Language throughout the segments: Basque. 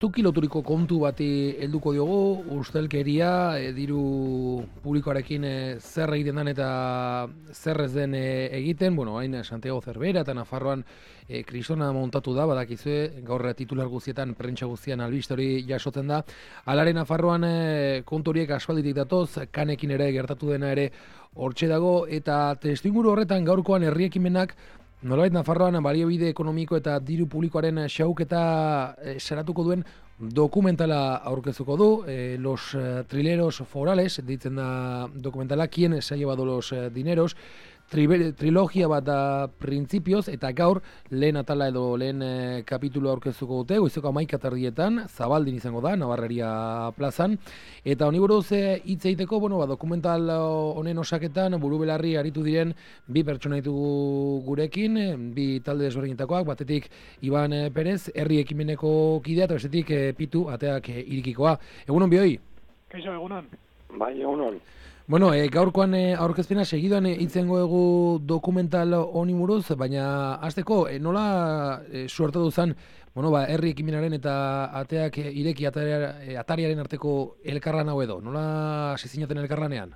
Justuki loturiko kontu bati helduko diogu, ustelkeria, diru publikoarekin zer egiten den eta zer ez den egiten, hain Santiago Cervera eta Nafarroan kristona montatu da, badakizue, gaur titular guztietan, prentsa guztian albiste hori jasotzen da. Alare Nafarroan kontu horiek aspalditik datoz, kanekin ere gertatu dena ere hortxe dago, eta testuinguru horretan gaurkoan herri ekimenak nolabait Nafarroan baliabide ekonomiko eta diru publikoaren xahuketa saratuko duen dokumentala aurkeztuko du, Los Trileros Forales, ditzen da dokumentala, Quien se ha llevado los dineros, trilogia bat da printzipioz, eta gaur lehen atala edo lehen kapitulo aurkeztuko dute, goizeko 11:00 Zabaldin izango da, Navarreria plazan, eta honi buruz hitz egiteko, dokumental honen osaketan buru belarri aritu diren bi pertsona ditugu gurekin, bi talde desberdinetakoak, batetik Iban Perez, herri ekimeneko kidea, eta bestetik Pitu, ateak irikikoa. Egunon bihoi? Kaixo, egunon? Bai, egunon. Gaurkoan aurkezpena segidoan hitzengo egu dokumental honi buruz, baina hasteko nola suertatu zen herri ekimenaren eta ateak ireki atariaren arteko elkarlan hau edo? Nola hasi zinaten elkarlanean?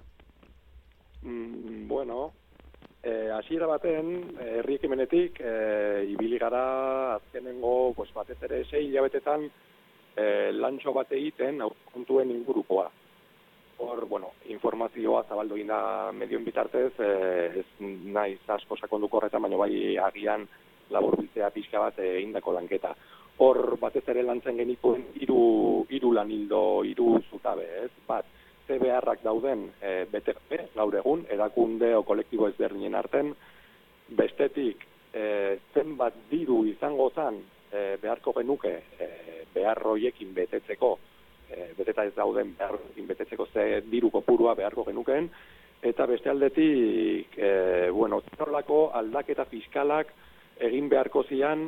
Hasiera baten herri ekimenetik ibili gara azkenengo batez ere 6 hilabetetan lantxo bat egiten kontuen ingurukoa. Hor, informazioa zabaldu egin da medioen bitartez, ez naiz asko sakonduko horretan, baina bai agian laburbiltzea pixka bat egindako lanketa. Hor, batez ere lantzen genituen hiru lanildo, hiru zutabe, ez? Bat, ze beharrak dauden BTP, gaur egun, erakunde o kolektibo ezberdinen arten, bestetik, zenbat diru izango zen beharko genuke behar horiekin betetzeko, beteta ez dauden beharrekin betetzeko ze diru kopurua beharko genukeen, eta beste aldetik, zorlako aldaketa fiskalak egin beharko zian,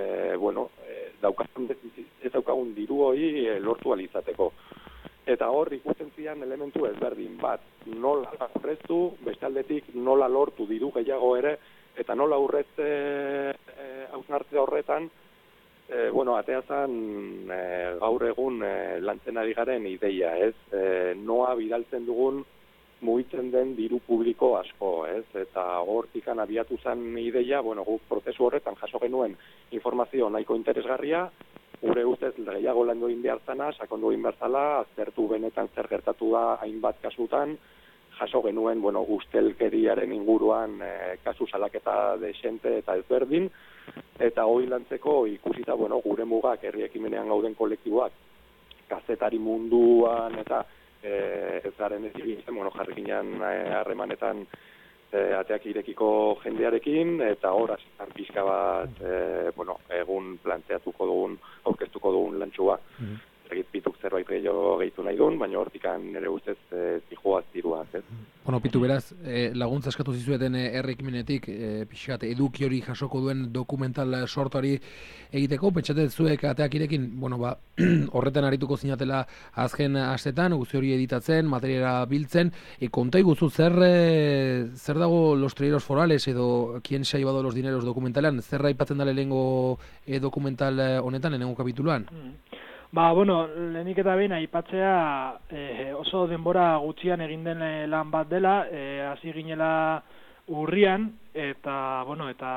ez daukagun diru hori lortu alizateko. Eta hor ikusten zian elementu ezberdin bat, nola aurreztu, beste aldetik nola lortu diru gehiago ere, eta nola hausnartze horretan, atea zen gaur egun lantzen ari garen ideia, ez? Noa bidaltzen dugun mugitzen den diru publiko asko, ez? Eta hortikan abiatu zen ideia, guk prozesu horretan jaso genuen informazio nahiko interesgarria, gure ustez gehiago landu egin behar zana, sakondu egin behar zala, aztertu benetan zer gertatu da hainbat kasutan, jaso genuen, ustelkeriaren inguruan kasu salaketa desente eta ezberdin, eta hori lantzeko ikusita, gure mugak herri ekimenean gauden kolektiboak, kazetari munduan eta ez garen ez ibiltzen, jarri ginen harremanetan ateak irekiko jendearekin, eta hor asitan pixka bat, egun planteatuko dugun, aurkeztuko dugun lantxua. Egit Pituk zerbait gehitu nahi duen, baina hortikan nire ustez zijoaz ziruaz, ez? Pitu, beraz, laguntza eskatu zizueten herri ekimenetik, pixkat eduki hori jasoko duen dokumental sortuari egiteko, pentsatzen zuek ateak irekin, horretan arituko zinatela azken astetan, guzti hori editatzen, materiala biltzen, konta iguzu, zer dago Los Trileros Forales edo Quien se ha llevado los dineros dokumentalan, zer aipatzen da lehenengo dokumental honetan, lehenengo kapituluan? Lehenik eta behin aipatzea oso denbora gutxian egin den lan bat dela, hasi ginela urrian, eta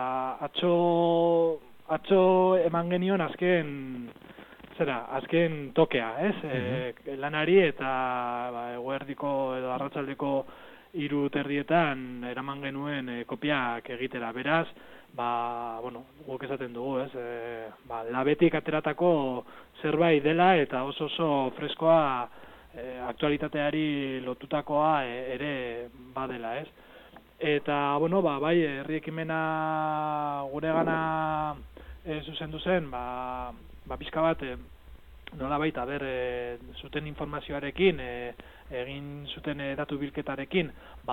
atzo eman genion azken tokea, ez? Lanari eta eguerdiko edo arratsaldeko 3:00 eraman genuen kopiak egitera. Beraz, guk esaten dugu, ez? Labetik ateratako zerbait dela eta oso freskoa aktualitateari lotutakoa ere badela, ez? Eta, bai, herri ekimena guregana zuzendu zen, pixka bat, nolabait, zuten informazioarekin, egin zuten datu bilketarekin,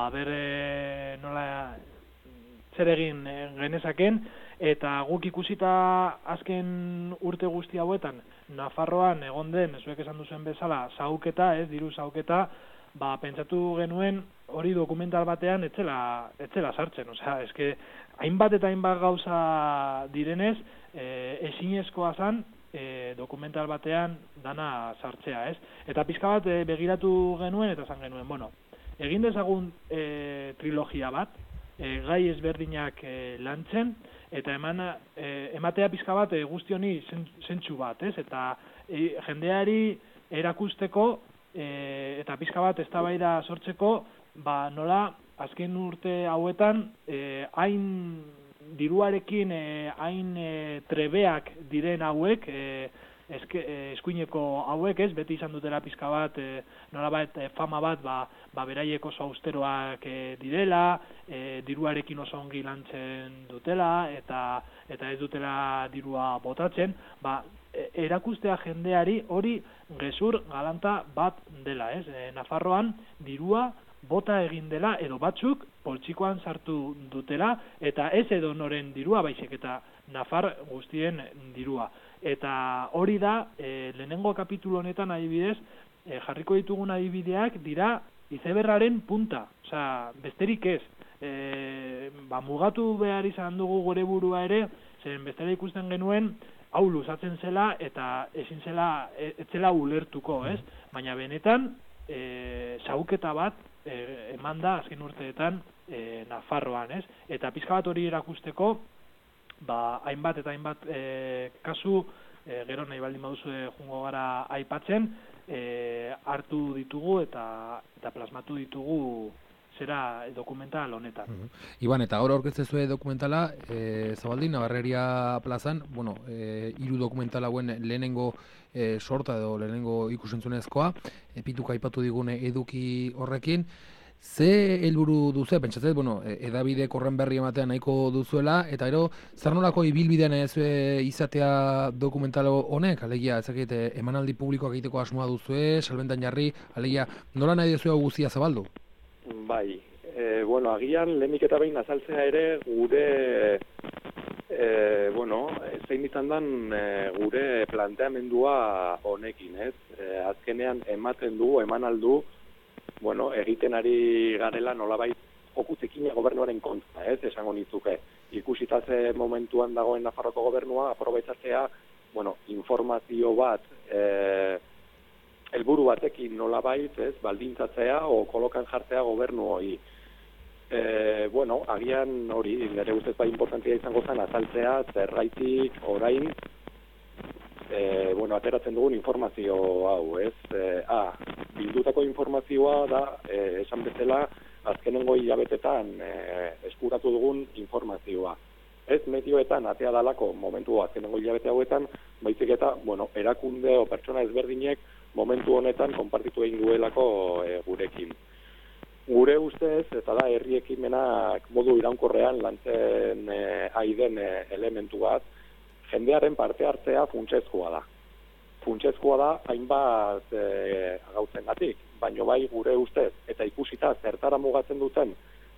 nola zer egin genezaken, eta guk ikusita azken urte guzti hauetan, Nafarroan egon den, zuek esan duzuen bezala, zahuketa, diru zahuketa, pentsatu genuen hori dokumental batean etzela sartzen. Hainbat eta hainbat gauza direnez, ezinezkoa zen dokumental batean dana sartzea, ez? Eta pizka bat begiratu genuen eta esan genuen, bueno, egin dezagun trilogia bat, gai ezberdinak lantzen, eta ematea pizka bat guzti honi zentsu bat, ez? Eta jendeari erakusteko eta pizka bat eztabaida sortzeko, nola azken urte hauetan hain diruarekin hain trebeak diren hauek, eskuineko hauek, ez, beti izan dutela pizka bat, nolabait fama bat, beraiek oso austeroak direla, diruarekin oso ongi lantzen dutela, eta ez dutela dirua botatzen, erakustea jendeari hori gezur galanta bat dela, ez? Nafarroan dirua bota egin dela, edo batzuk poltsikoan sartu dutela, eta ez edo noren dirua, baizik eta Nafar guztien dirua. Eta hori da, lehenengo kapitulu honetan adibidez, jarriko ditugun adibideak dira izeberraren punta, osea, besterik ez. Mugatu behar izan dugu gure burua ere, zeren bestera ikusten genuen, hau luzatzen zela eta ezin zela, ez zela ulertuko, ez? Baina benetan, xahuketa bat eman da azken urteetan Nafarroan, ez? Eta pizka bat hori erakusteko, hainbat eta hainbat kasu, gero nahi baldin baduzu jungo gara aipatzen, hartu ditugu eta plasmatu ditugu zera dokumental honetan. Iban, eta gaur aurkeztezue dokumentala, Zabaldin, Nabarreria plazan, hiru dokumental hauen lehenengo sorta edo lehenengo ikusentzunezkoa, pituka aipatu digune eduki horrekin, ze helburu duzu, pentsatzez, edabidek horren berri ematean nahiko duzuela, eta ero, zer nolako ibilbidean ez izatea dokumental honek, alegia, ezakit, emanaldi publikoak egiteko asmoa duzue, salbentan jarri, alegia, nola nahi duzu guztia zabaldu? Bai, agian lehenik eta behin azaltzea ere gure, zein izan dan gure planteamendua honekin, ez? Azkenean ematen du, eman aldu, egiten ari garela nolabait jokuzekina gobernuaren kontra, ez? Esango nitzuke. Ikusitaze momentuan dagoen Nafarroko gobernua, aprobetxatzea, informazio bat, helburu batekin nolabait, ez, baldintzatzea o kolokan jartzea gobernu hori. Agian hori, nire ustez importantzia izango zen azaltzea, zerraitik, orain, ateratzen dugun informazio hau, ez? Bildutako informazioa da, esan bezala, azkenengo hilabetetan eskuratu dugun informazioa. Ez medioetan atea dalako momentu azkenengo hilabete hauetan, baizik eta, erakunde o pertsona ezberdinek momentu honetan konpartitu egin duelako gurekin. Gure ustez, eta da herri ekimenak modu iraunkorrean lantzen aiden elementu bat, jendearen parte hartzea funtsezkoa da. Funtsezkoa da hainbat gauzengatik, baino bai gure ustez, eta ikusita zertara mugatzen duten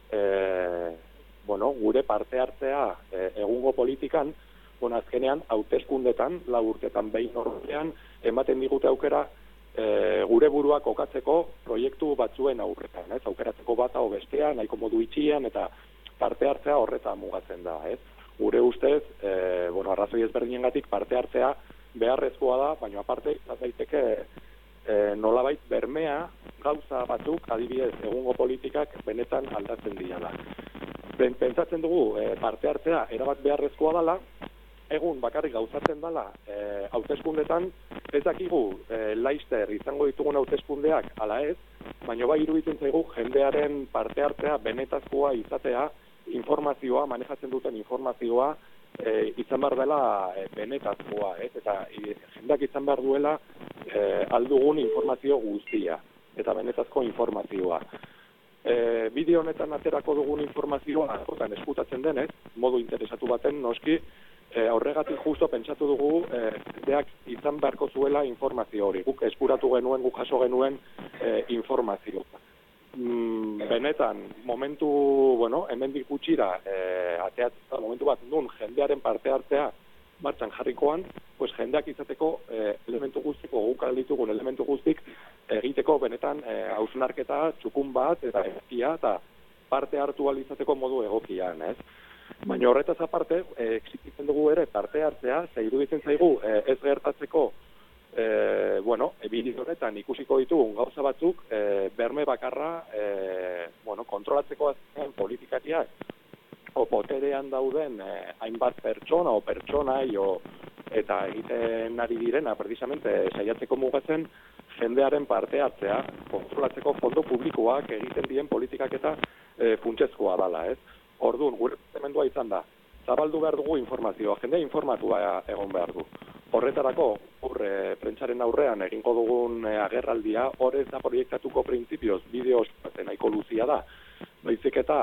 gure parte hartzea egungo politikan, azkenean hauteskundetan, 4 urtetan behin horrean, ematen digute aukera gure buruak kokatzeko proiektu batzuen aurretan, ez? Aukeratzeko bata o bestea, nahiko modu itxian, eta parte hartzea horretan mugatzen da, ez? Gure ustez, arrazoi ezberdinengatik parte hartzea beharrezkoa da, baina aparte, daiteke nolabait bermea gauza batzuk, adibidez, egungo politikak benetan aldatzen dira. Pentsatzen dugu parte hartzea erabat beharrezkoa dela, egun bakarrik gauzatzen dela hauteskundetan, ez dakigu laister izango ditugun hauteskundeak ala ez, baina bai iruditzen zaigu jendearen parte hartzea benetazkoa izatea, informazioa, manejatzen duten informazioa izan behar dela benetazkoa, ez? Eta jendeak izan behar duela aldugun informazio guztia, eta benetazko informazioa. Bideo honetan aterako dugun informazioa askotan eskutatzen denez, modu interesatu baten noski, horregatik justo pentsatu dugu jendeak izan beharko zuela informazio hori. Guk eskuratu genuen, guk jaso genuen informazio. Benetan, momentu, hemendik gutxira, ateatzen momentu bat nun jendearen parte hartzea martxan jarrikoan, pues jendeak izateko elementu guztiko, guk alditugun elementu guztik egiteko benetan hausnarketa txukun bat eta egokia eta parte hartu alizateko modu egokian, ez? Baina horretaz aparte, exigitzen dugu ere parte hartzea, ze iruditzen zaigu ez gertatzeko bideo honetan ikusiko ditugun gauza batzuk, berme bakarra, kontrolatzeko azken politikariak, o poterean dauden hainbat pertsona o pertsonai, eta egiten ari direna, precisamente, saiatzeko mugatzen, jendearen parte hartzea, kontrolatzeko fondo publikoak egiten dien politikak eta funtsezkoa dala, ez? Orduan, gure zemendua izan da, zabaldu behar dugu informazioa, jendea informatua egon behar du. Horretarako, prentsaren aurrean egingo dugun agerraldia, hor ez da proiektatuko printzipioz, bideoz nahiko luzia da, baizik eta,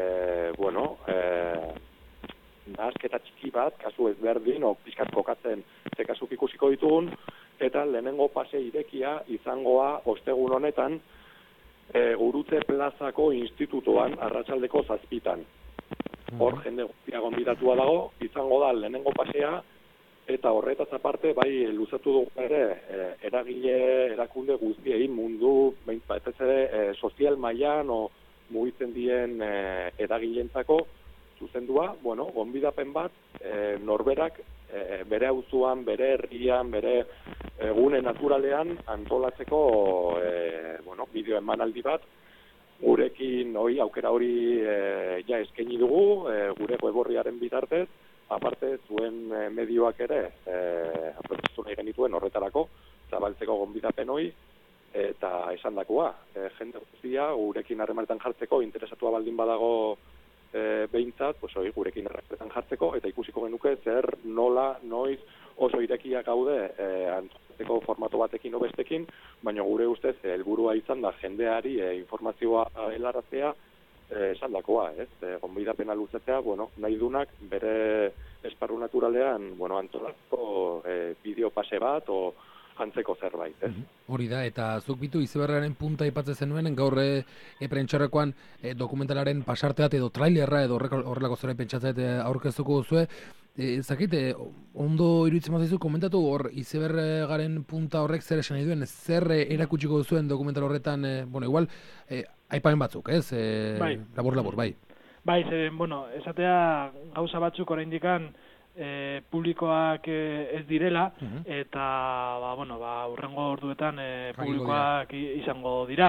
nahasketa txiki bat, kasu ezberdin, pixkat kokatzen ze kasuk ikusiko ditugun, eta lehenengo pase irekia izangoa ostegun honetan, Gurutze plazako institutoan arratsaldeko 7:00. Hor jende guztia gonbidatua dago, izango da lehenengo pasea, eta horretaz aparte, bai, luzatu dugu ere, eragile, erakunde guztiein mundu, batez ere, sozial mailan, mugitzen dien eragileentzako, zuzendua, gonbidapen bat, norberak, bere auzuan, bere herrian, bere gune naturalean antolatzeko, bideo emanaldi bat, gurekin aukera hori eskaini dugu, gure web-orriaren bitartez, aparte zuen medioak ere, aprotestu nahi genituen horretarako, zabaltzeko gonbidapen hori, eta esandakoa, jende guztia gurekin harremanetan jartzeko, interesatua baldin badago behintzat, gurekin harremanetan jartzeko, eta ikusiko genuke zer, nola, noiz, oso irekiak gaude antolatzeko formato batekin bestekin, baina gure ustez helburua izan da jendeari informazioa helaraztea, esandakoa, ez? Gonbidapena luzatzea, nahi dunak bere esparru naturalean, antolatzeko bideo pase bat, antzeko zerbait, ez? Hori da, eta zuk bitu izeberraren punta aipatzen zenuen, gaur prentxarrekoan dokumentalaren pasarte bat edo trailerra edo horrelako zera pentsatzet aurkeztuko duzue. Zakit, ondo iruditzen mazaizu, komentatu hor izebergaren punta horrek zer esan nahi duen, zer erakutsiko duzuen dokumental horretan, igual, aipamen batzuk, ez? Labor, bai. Bai, esatea gauza batzuk oraindikan publikoak ez direla, eta hurrengo orduetan publikoak izango dira.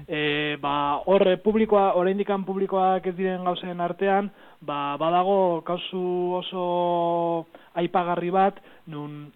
Hor oraindikan publikoak ez diren gauzen artean, badago kausu oso aipagarri bat, nun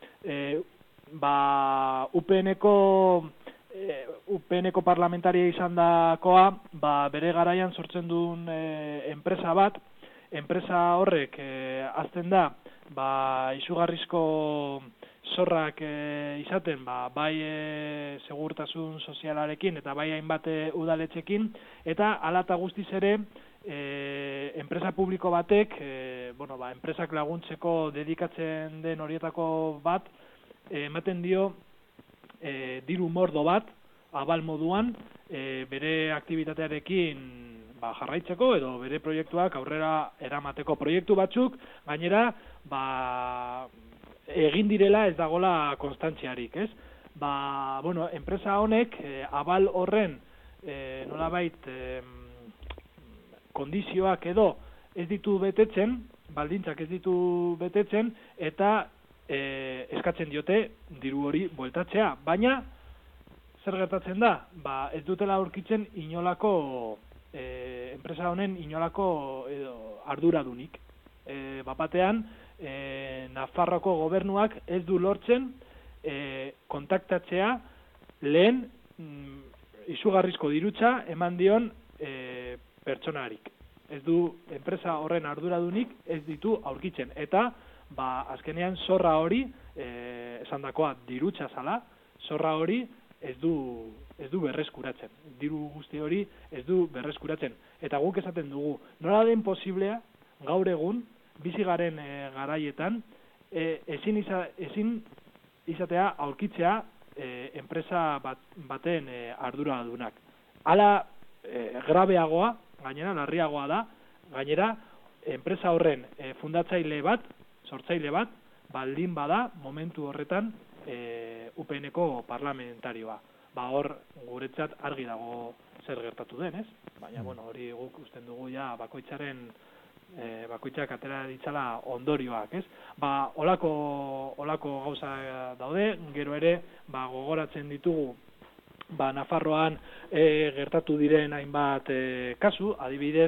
UPN-eko parlamentaria izan dakoa, bere garaian sortzen duen enpresa bat, enpresa horrek azten da, izugarrizko zorrak izaten, bai segurtasun sozialarekin eta bai hainbat udaletxekin, eta hala eta guztiz ere, enpresa publiko batek, enpresak laguntzeko dedikatzen den horietako bat, ematen dio diru mordo bat, abal moduan, bere aktibitatearekin jarraitzeko edo bere proiektuak aurrera eramateko proiektu batzuk, gainera, egin direla ez dagola konstantziarik, ez? Enpresa honek, abal horren, nolabait, kondizioak edo ez ditu betetzen, baldintzak ez ditu betetzen, eta eskatzen diote diru hori bueltatzea. Baina, zer gertatzen da? Ez dutela aurkitzen inolako, enpresa honen inolako arduradunik. Bapatean, Nafarroako gobernuak ez du lortzen kontaktatzea lehen izugarrizko dirutza eman dion pertsonarik. Ez du enpresa horren arduradunik ez ditu aurkitzen. Eta, azkenean zorra hori, esandakoa dirutza zala, zorra hori ez du berreskuratzen. Diru guzti hori ez du berreskuratzen. Eta guk esaten dugu, nola den posiblea, gaur egun, bizi garen garaietan, ezin izatea aurkitzea enpresa baten arduradunak. Hala grabeagoa, gainera, larriagoa da, gainera, enpresa horren fundatzaile bat, sortzaile bat, baldin bada momentu horretan UPN-eko parlamentarioa. Hor guretzat argi dago zer gertatu den, ez? Baina, hori guk usten dugu ja bakoitzaren bakoitzak atera ditzala ondorioak, ez? Ba, olako gauza daude, gero ere, ba, gogoratzen ditugu, ba, Nafarroan gertatu diren hainbat kasu, adibidez,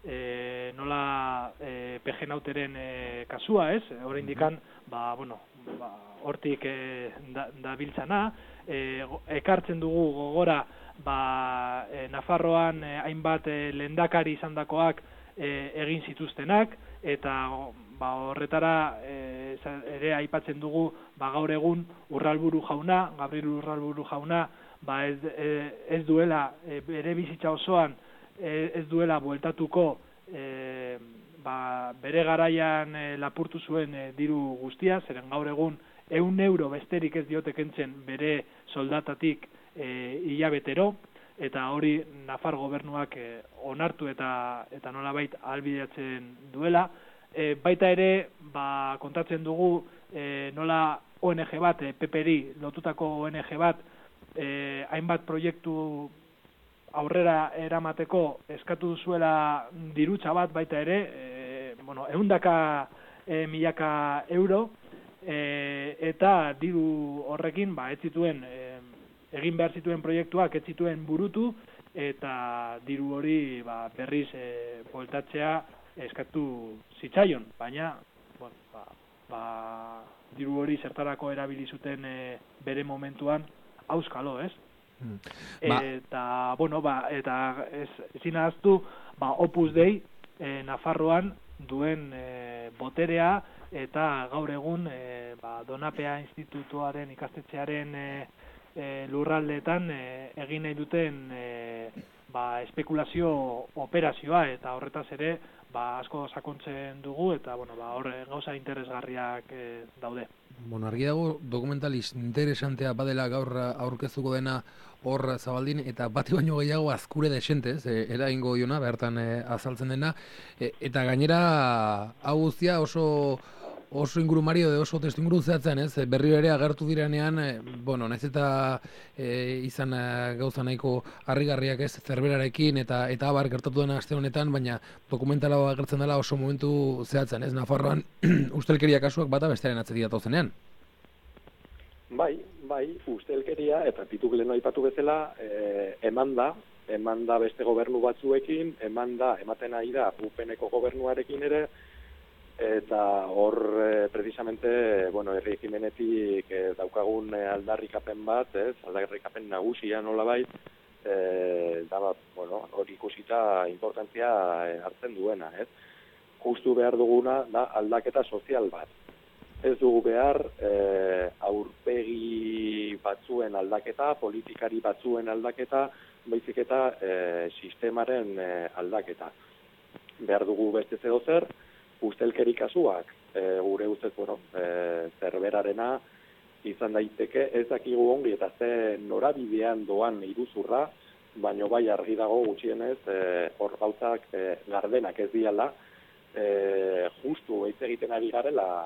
nola PGNauteren kasua, ez? Oraindikan, ba, bueno, ba, hortik dabiltzana, ekartzen dugu gogora, ba, Nafarroan hainbat lehendakari izandakoak egin zituztenak, eta ba, horretara ere aipatzen dugu ba, gaur egun Gabriel Urralburu jauna, ba, ez duela bere bizitza osoan ez duela bueltatuko ba, bere garaian lapurtu zuen diru guztia, zeren gaur egun 100 euro besterik ez diote kentzen bere soldatatik hilabetero, eta hori Nafar gobernuak onartu eta nolabait ahalbidetzen duela. Baita ere, ba, kontatzen dugu nola ONG bat, PPri lotutako ONG bat, hainbat proiektu aurrera eramateko eskatu zuela dirutza bat baita ere, bueno, 100 milaka euro, eta diru horrekin, ba, ez zituen egin behar zituen proiektuak ez zituen burutu, eta diru hori ba, berriz bueltatzea eskatu zitzaion, baina bueno, ba, diru hori zertarako erabili zuten bere momentuan auskalo, ez? Eta, bueno, ba, eta ezin ahaztu, ba, Opus Dei Nafarroan duen boterea, eta gaur egun ba, Donapea Institutuaren ikastetxearen lurraldeetan egin nahi duten ba, espekulazio operazioa, eta horretaz ere ba, asko sakontzen dugu, eta bueno, ba, hor gauza interesgarriak daude. Bueno, argi dago dokumentaliz interesantea badela gaur aurkeztuko dena hor Zabaldin, eta bati baino gehiago azkure desentez, eraingo diona, bertan azaltzen dena, eta gainera hau guztia oso ingurumari edo oso testu inguru zehatzen, ez? Berriro ere agertu direnean, bueno, nahiz eta izan gauza nahiko harrigarriak, ez? Zerberarekin eta abar gertatu dena aste honetan, baina dokumentala agertzen dela oso momentu zehatzen, ez? Nafarroan ustelkeria kasuak bata bestearen atzetik datozenean. Bai, ustelkeria, eta Pituk lehen aipatu bezala, eman da beste gobernu batzuekin, ematen ari da UPNeko gobernuarekin ere, eta hor precisamente, bueno, herri ekimenetik daukagun aldarrikapen bat, aldarrikapen nagusia nolabait, da, bueno, hori ikusita importantzia hartzen duena, ez? Justu behar duguna da aldaketa sozial bat. Ez dugu behar aurpegi batzuen aldaketa, politikari batzuen aldaketa, baizik eta sistemaren aldaketa. Behar dugu beste zedozer, ustelkeri kasuak, gure ustez, bueno, zerberarena izan daiteke, ez dakigu ongi eta ze norabidean doan iruzurra, baino bai argi dago gutxienez, hor gauzak gardenak ez diala, justu hitz egiten ari garela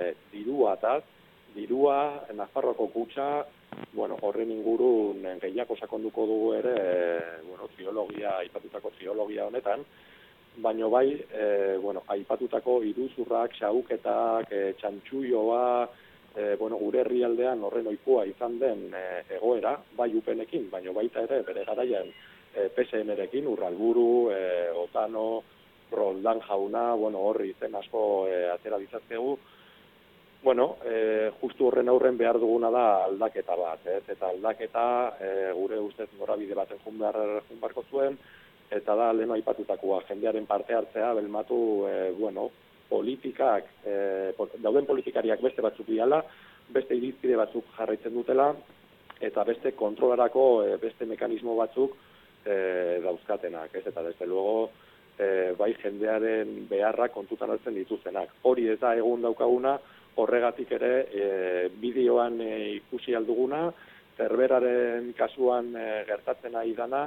dirua, Nafarroako kutxa, bueno, horren ingurun gehiago sakonduko dugu ere, bueno, aipatutako ziologia honetan, baino bai, bueno, aipatutako iruzurrak, xahuketak, txantxuioa, bueno, gure herrialdean horren ohikoa izan den egoera, bai UPNekin, baino baita ere bere garaian PSN-rekin, Urralburu, Otano, Roldan jauna, bueno, horri izen asko atera ditzazkegu. Bueno, justu horren aurren behar duguna da aldaketa bat, ez? Eta aldaketa gure ustez norabide baten jun beharko zuen, eta da lehen aipatutakoa, jendearen parte hartzea, belmatu, bueno, politikak, dauden politikariak beste batzuk diala, beste irizpide batzuk jarraitzen dutela, eta beste kontrolarako beste mekanismo batzuk dauzkatenak, ez? Eta desde luego, bai jendearen beharrak kontutan hartzen dituztenak. Hori ez da egun daukaguna, horregatik ere bideoan ikusi alduguna, zerberaren kasuan gertatzen ari dana,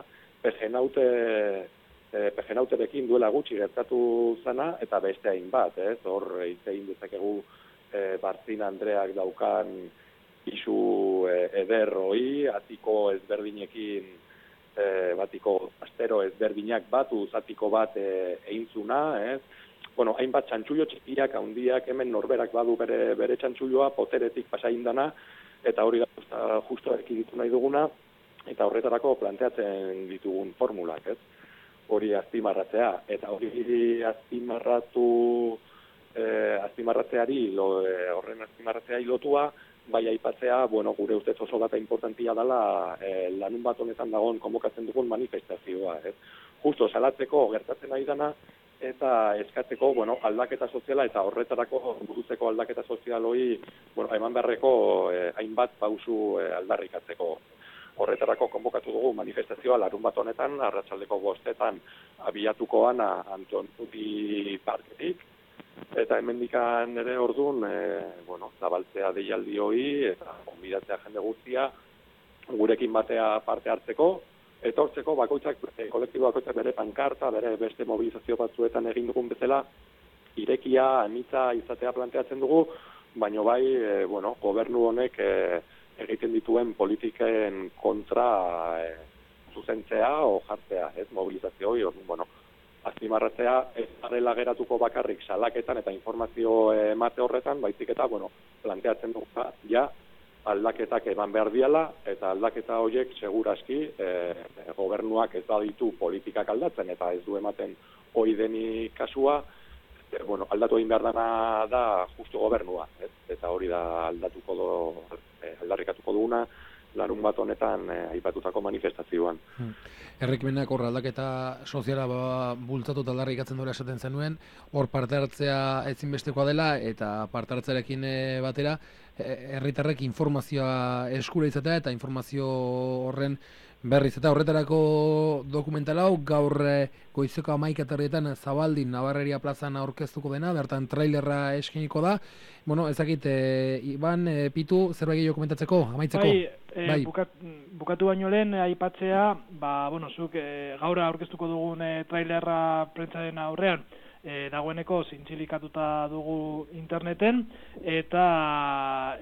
PGNauterekin duela gutxi gertatu zana, eta beste hainbat, ez? Hor egin dezakegu Barzin Andreak daukan isu eder hoi, atiko ezberdinekin, batiko astero ezberdinak batu, zatiko bat eintzuna, ez? bueno, hainbat txantxullo txikiak, handiak, hemen norberak badu bere txantxulloa, poteretik pasa indana, eta hori da justo ekiditu nahi duguna, eta horretarako planteatzen ditugun formulak, ez? Hori azpimarratzea, eta hori horren azpimarratzeari lotua, bai aipatzea, bueno, gure ustez oso data importantia dela lanun bat honetan dagoen konbokatzen dugun manifestazioa, ez? Justo salatzeko gertatzen ari dana, eta eskatzeko, bueno, aldaketa soziala eta horretarako burutzeko aldaketa sozial hori, bueno, eman beharreko hainbat pausu aldarrikatzeko. Horretarako konbokatu dugu manifestazioa larun bat honetan, arratsaldeko 5:00 abiatukoan Anton Uti parketik, eta hemendikan ere ordun, bueno, zabaltzea deialdi hori eta gonbidatzea jende guztia gurekin batea parte hartzeko, etortzeko bakoitzak, kolektibo bakoitzak bere pankarta, bere beste mobilizazio batzuetan egin dugun bezala, irekia, anitza izatea planteatzen dugu, baino bai, bueno, gobernu honek egiten dituen politiken kontra zuzentzea o jartzea, ez, mobilizazio hori, bueno, azpimarratzea ez garela geratuko bakarrik salaketan eta informazio emate horretan, baizik eta, bueno, planteatzen dugu ja aldaketak eman behar diala, eta aldaketa horiek seguraski gobernuak ez baditu politikak aldatzen, eta ez du ematen hori deni kasua, bueno, aldatu egin behar dana da justu gobernua, ez? Eta hori da aldarrikatuko duguna, larun bat honetan aipatutako manifestazioan. Errekimenak hor aldaketa soziala bultzatu eta aldarrikatzen duela esaten zenuen, hor parte hartzea ezinbestekoa dela, eta parte hartzearekin batera, herritarrek informazioa eskura izatea eta informazio horren berriz. Eta horretarako dokumental hau gaur goizeko 11:00 Zabaldin Nabarreria plazan aurkeztuko dena, bertan trailerra eskainiko da. Bueno, ezakit, Iban, Pitu, zerbait gehiago komentatzeko, amaitzeko? Bai. Bukatu baino lehen aipatzea, bueno, zuk gaur aurkeztuko dugun trailerra prentsaren aurrean, dagoeneko zintzilikatuta dugu interneten, eta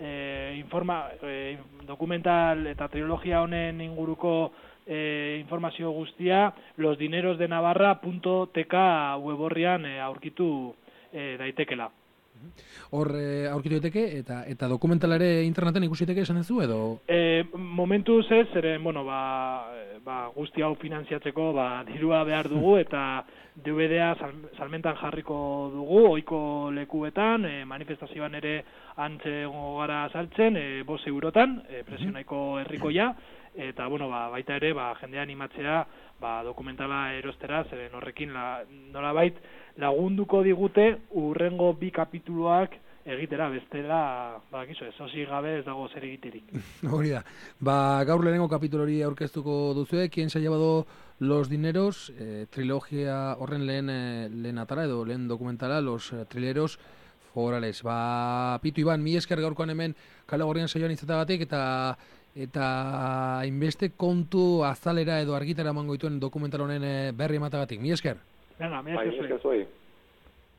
dokumental eta trilogia honen inguruko informazio guztia losdinerosdenavarra.tk web horrian aurkitu daitekela. Hor aurkitu daiteke eta dokumentalare interneten ikusiteke esan duzu edo? Momentuz ez, zeren, bueno, guzti hau finantziatzeko dirua behar dugu eta DVD-a salmentan jarriko dugu, ohiko lekuetan, manifestazioan ere antze gara saltzen, 5 eurotan, prezio nahiko herrikoia, eta, bueno, baita ere, jendea animatzea, dokumentala erostera, zeren horrekin nolabait lagunduko digute urrengo 2 kapituluak egitera, bestela, sosi gabe ez dago zer egiterik. Hori da. Gaur lehenengo kapitulori aurkeztuko duzue, Quien se ha llevado los dineros, trilogia horren lehen atara edo lehen dokumentala, los trileros forales. Pitu, Iban, mi esker gaurkoan hemen Kale Gorrian saioan izatagatik eta hainbeste kontu azalera edo argitara emango dituen dokumental honen berri ematagatik. Mi esker. Venga, mi esker zuei.